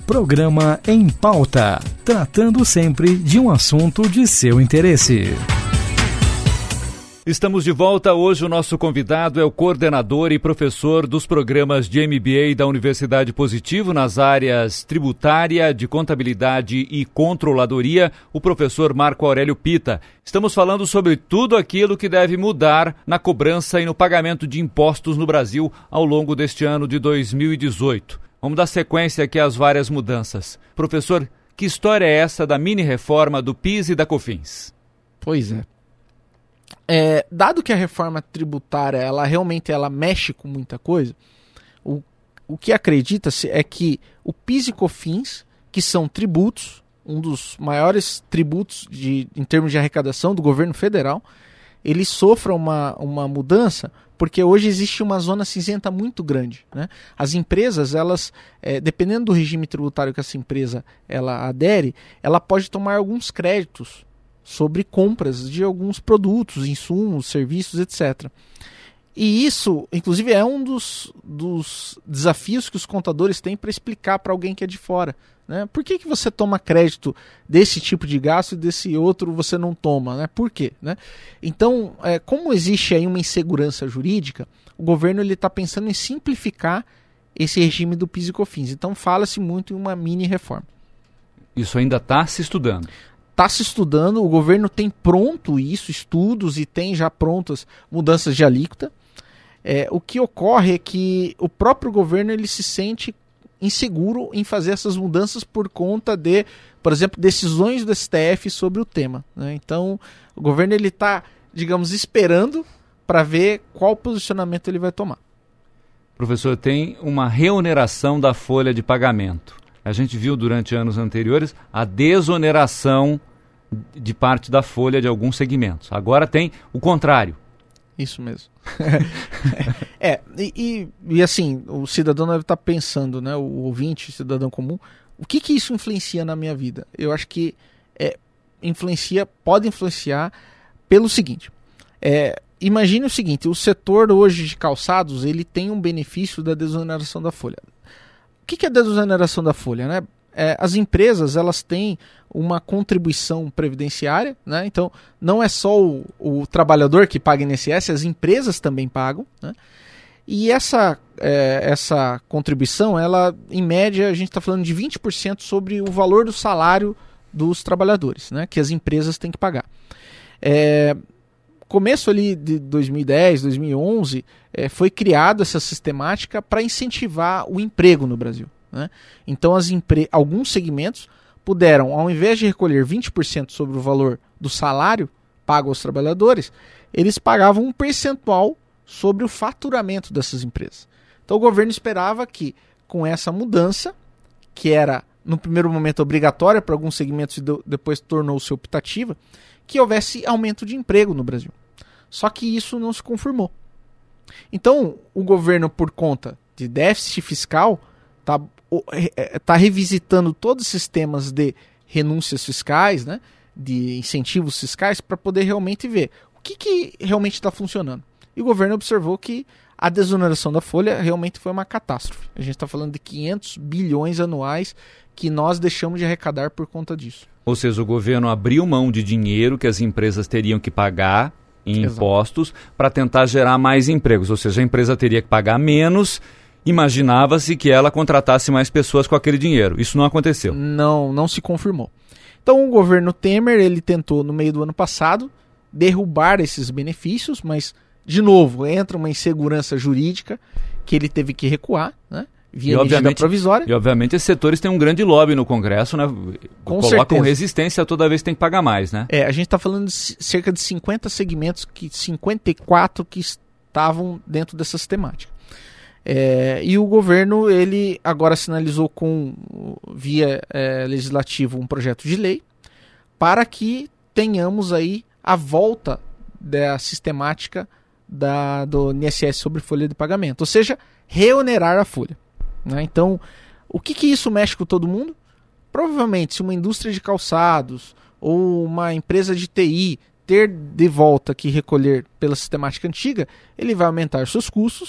Programa Em Pauta, tratando sempre de um assunto de seu interesse. Estamos de volta. Hoje o nosso convidado é o coordenador e professor dos programas de MBA da Universidade Positivo nas áreas tributária, de contabilidade e controladoria, o professor Marco Aurélio Pita. Estamos falando sobre tudo aquilo que deve mudar na cobrança e no pagamento de impostos no Brasil ao longo deste ano de 2018. Vamos dar sequência aqui às várias mudanças. Professor, que história é essa da mini-reforma do PIS e da COFINS? Pois é. Dado que a reforma tributária ela realmente mexe com muita coisa, o que acredita-se é que o PIS e COFINS, que são tributos, um dos maiores tributos em termos de arrecadação do governo federal, eles sofram uma mudança porque hoje existe uma zona cinzenta muito grande, né? As empresas, elas, dependendo do regime tributário que essa empresa ela adere, ela pode tomar alguns créditos sobre compras de alguns produtos, insumos, serviços, etc. E isso, inclusive, é um dos desafios que os contadores têm para explicar para alguém que é de fora, né? Por que você toma crédito desse tipo de gasto e desse outro você não toma, né? Por quê, né? Então, como existe aí uma insegurança jurídica, o governo está pensando em simplificar esse regime do PIS e COFINS. Então, fala-se muito em uma mini-reforma. Isso ainda está se estudando. Está se estudando, o governo tem pronto isso, estudos, e tem já prontas mudanças de alíquota. O que ocorre é que o próprio governo ele se sente inseguro em fazer essas mudanças por conta de, por exemplo, decisões do STF sobre o tema, né? Então, o governo está, digamos, esperando para ver qual posicionamento ele vai tomar. Professor, tem uma reoneração da folha de pagamento. A gente viu durante anos anteriores a desoneração de parte da folha de alguns segmentos. Agora tem o contrário. Isso mesmo. E assim, o cidadão deve estar pensando, né, o ouvinte, o cidadão comum, o que isso influencia na minha vida? Eu acho que pode influenciar pelo seguinte. Imagine o seguinte, o setor hoje de calçados, ele tem um benefício da desoneração da folha. O que é a desoneração da folha, né? As empresas elas têm uma contribuição previdenciária, né? Então não é só o trabalhador que paga INSS, as empresas também pagam, né? E essa contribuição, ela, em média, a gente está falando de 20% sobre o valor do salário dos trabalhadores, né? Que as empresas têm que pagar. Começo ali de 2010, 2011, foi criada essa sistemática para incentivar o emprego no Brasil, né? Então, alguns segmentos puderam, ao invés de recolher 20% sobre o valor do salário pago aos trabalhadores, eles pagavam um percentual sobre o faturamento dessas empresas. Então, o governo esperava que, com essa mudança, que era, no primeiro momento, obrigatória para alguns segmentos e depois tornou-se optativa, que houvesse aumento de emprego no Brasil. Só que isso não se confirmou. Então, o governo, por conta de déficit fiscal, está revisitando todos os sistemas de renúncias fiscais, né, de incentivos fiscais, para poder realmente ver o que realmente está funcionando. E o governo observou que a desoneração da folha realmente foi uma catástrofe. A gente está falando de 500 bilhões anuais que nós deixamos de arrecadar por conta disso. Ou seja, o governo abriu mão de dinheiro que as empresas teriam que pagar em impostos para tentar gerar mais empregos. Ou seja, a empresa teria que pagar menos, imaginava-se que ela contratasse mais pessoas com aquele dinheiro. Isso não aconteceu. Não se confirmou. Então o governo Temer ele tentou, no meio do ano passado, derrubar esses benefícios, mas, de novo, entra uma insegurança jurídica que ele teve que recuar, né? Via medida provisória. E, obviamente, esses setores têm um grande lobby no Congresso, né? Colocam resistência toda vez que tem que pagar mais, né? A gente está falando de cerca de 50 segmentos, 54 que estavam dentro dessa sistemática. E o governo, ele agora sinalizou via legislativo um projeto de lei para que tenhamos aí a volta da sistemática do INSS sobre folha de pagamento, ou seja, reonerar a folha, né? Então, o que isso mexe com todo mundo? Provavelmente, se uma indústria de calçados ou uma empresa de TI ter de volta que recolher pela sistemática antiga, ele vai aumentar seus custos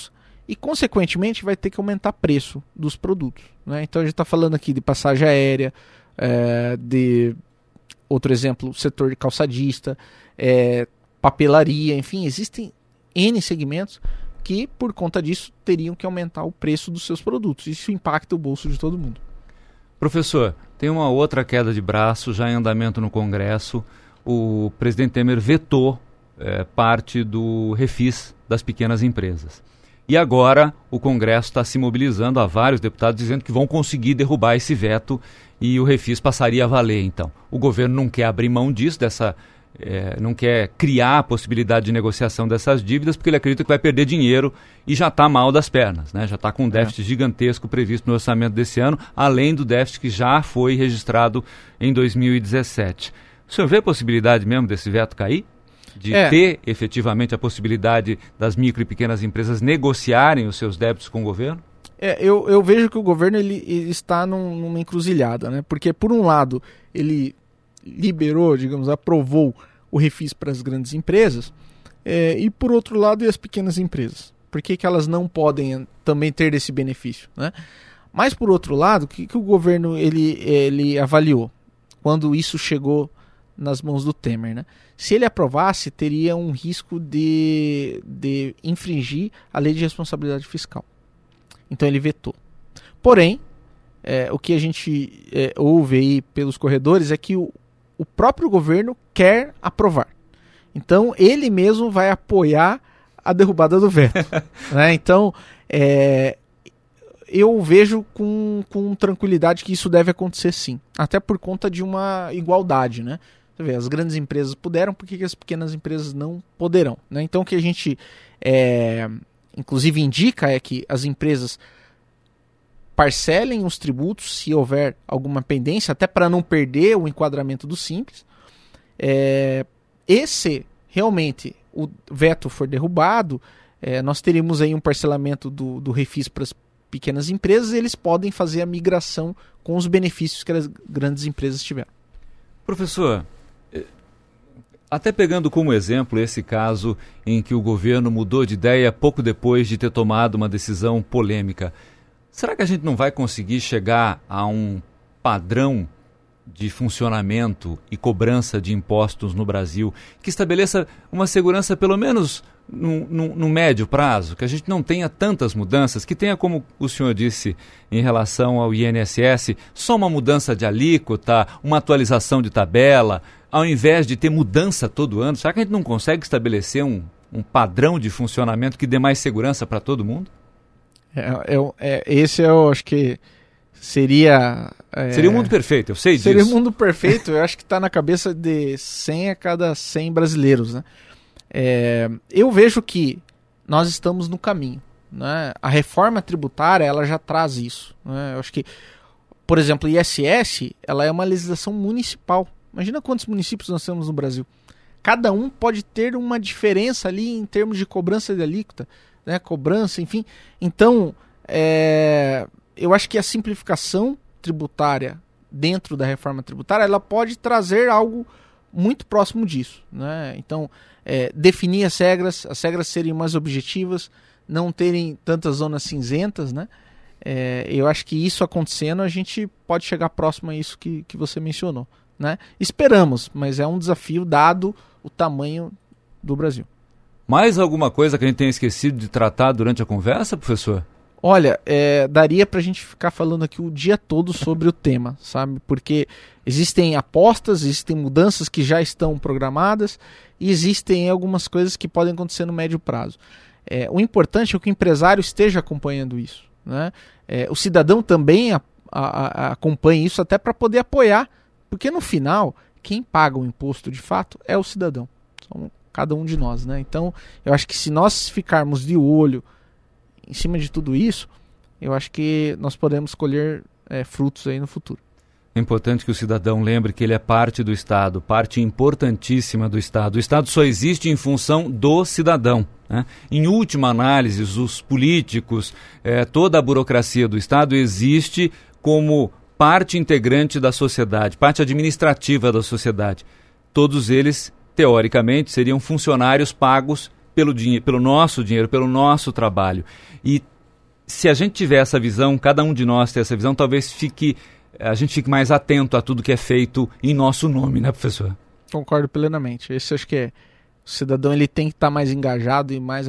e, consequentemente, vai ter que aumentar o preço dos produtos, né? Então, a gente está falando aqui de passagem aérea, de outro exemplo, setor de calçadista, papelaria, enfim, existem N segmentos que, por conta disso, teriam que aumentar o preço dos seus produtos. Isso impacta o bolso de todo mundo. Professor, tem uma outra queda de braço já em andamento no Congresso. O presidente Temer vetou parte do refis das pequenas empresas. E agora o Congresso está se mobilizando, há vários deputados dizendo que vão conseguir derrubar esse veto e o refis passaria a valer, então. O governo não quer abrir mão disso, não quer criar a possibilidade de negociação dessas dívidas, porque ele acredita que vai perder dinheiro e já está mal das pernas, né? Já está com um déficit gigantesco previsto no orçamento desse ano, além do déficit que já foi registrado em 2017. O senhor vê a possibilidade mesmo desse veto cair? De ter efetivamente a possibilidade das micro e pequenas empresas negociarem os seus débitos com o governo? Eu vejo que o governo ele está numa encruzilhada, né? Porque, por um lado, ele liberou, aprovou o refis para as grandes empresas, e, por outro lado, e as pequenas empresas? Por que elas não podem também ter esse benefício, né? Mas, por outro lado, o que o governo ele avaliou quando isso chegou nas mãos do Temer, né? Se ele aprovasse, teria um risco de infringir a lei de responsabilidade fiscal. Então ele vetou. Porém, o que a gente ouve aí pelos corredores é que o próprio governo quer aprovar. Então ele mesmo vai apoiar a derrubada do veto. Né? Então eu vejo com tranquilidade que isso deve acontecer sim. Até por conta de uma igualdade, né? Você vê, as grandes empresas puderam, por que as pequenas empresas não poderão? Né? Então o que a gente inclusive indica é que as empresas parcelem os tributos se houver alguma pendência, até para não perder o enquadramento do Simples. E se realmente o veto for derrubado, nós teremos aí um parcelamento do refis para as pequenas empresas e eles podem fazer a migração com os benefícios que as grandes empresas tiveram. Professor, até pegando como exemplo esse caso em que o governo mudou de ideia pouco depois de ter tomado uma decisão polêmica, será que a gente não vai conseguir chegar a um padrão de funcionamento e cobrança de impostos no Brasil que estabeleça uma segurança pelo menos no médio prazo, que a gente não tenha tantas mudanças, que tenha, como o senhor disse em relação ao INSS, só uma mudança de alíquota, uma atualização de tabela, ao invés de ter mudança todo ano? Será que a gente não consegue estabelecer um padrão de funcionamento que dê mais segurança para todo mundo? Esse eu acho que seria... Seria um mundo perfeito, eu sei disso. Seria um mundo perfeito, eu acho que está na cabeça de 100 a cada 100 brasileiros, né? Eu vejo que nós estamos no caminho, né? A reforma tributária ela já traz isso, né? Eu acho que, por exemplo, o ISS ela é uma legislação municipal. Imagina quantos municípios nós temos no Brasil. Cada um pode ter uma diferença ali em termos de cobrança de alíquota, né? Cobrança, enfim. Então, eu acho que a simplificação tributária dentro da reforma tributária ela pode trazer algo muito próximo disso, né? Então, definir as regras serem mais objetivas, não terem tantas zonas cinzentas, né? Eu acho que isso acontecendo, a gente pode chegar próximo a isso que você mencionou, né? Esperamos, mas é um desafio dado o tamanho do Brasil. Mais alguma coisa que a gente tenha esquecido de tratar durante a conversa, professor? Olha, daria pra gente ficar falando aqui o dia todo sobre o tema, sabe? Porque existem apostas, existem mudanças que já estão programadas e existem algumas coisas que podem acontecer no médio prazo. O importante é que o empresário esteja acompanhando isso, né? O cidadão também acompanhe isso até para poder apoiar, porque no final, quem paga o imposto de fato é o cidadão, somos cada um de nós, né? Então, eu acho que se nós ficarmos de olho em cima de tudo isso, eu acho que nós podemos colher frutos aí no futuro. É importante que o cidadão lembre que ele é parte do Estado, parte importantíssima do Estado. O Estado só existe em função do cidadão, né? Em última análise, os políticos, toda a burocracia do Estado existe como parte integrante da sociedade, parte administrativa da sociedade. Todos eles, teoricamente, seriam funcionários pagos pelo nosso dinheiro, pelo nosso trabalho. E se a gente tiver essa visão, cada um de nós ter essa visão, talvez a gente fique mais atento a tudo que é feito em nosso nome, né, professor? Concordo plenamente. Esse acho que o cidadão ele tem que estar mais engajado e mais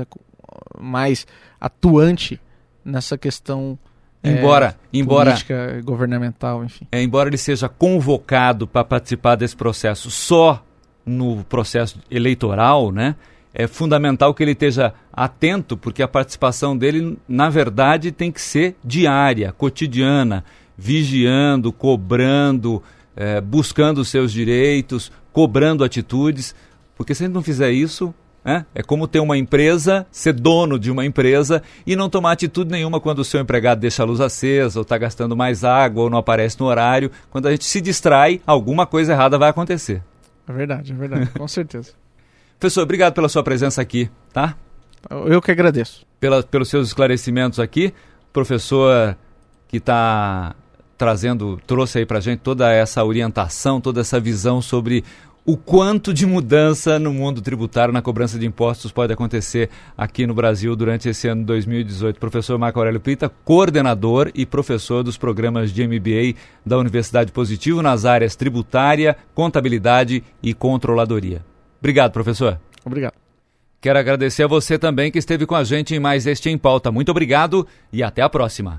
atuante nessa questão política, governamental, enfim. Embora ele seja convocado para participar desse processo só no processo eleitoral, né, é fundamental que ele esteja atento, porque a participação dele, na verdade, tem que ser diária, cotidiana, vigiando, cobrando, buscando os seus direitos, cobrando atitudes, porque se a gente não fizer isso, é como ter uma empresa, ser dono de uma empresa e não tomar atitude nenhuma quando o seu empregado deixa a luz acesa, ou está gastando mais água, ou não aparece no horário. Quando a gente se distrai, alguma coisa errada vai acontecer. É verdade, com certeza. Professor, obrigado pela sua presença aqui, tá? Eu que agradeço. Pelos seus esclarecimentos aqui. Professor que trouxe aí pra gente toda essa orientação, toda essa visão sobre o quanto de mudança no mundo tributário, na cobrança de impostos pode acontecer aqui no Brasil durante esse ano 2018. Professor Marco Aurélio Pita, coordenador e professor dos programas de MBA da Universidade Positivo nas áreas tributária, contabilidade e controladoria. Obrigado, professor. Obrigado. Quero agradecer a você também que esteve com a gente em mais este Em Pauta. Muito obrigado e até a próxima.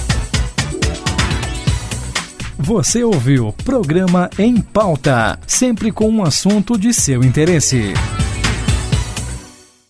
Você ouviu o programa Em Pauta, sempre com um assunto de seu interesse.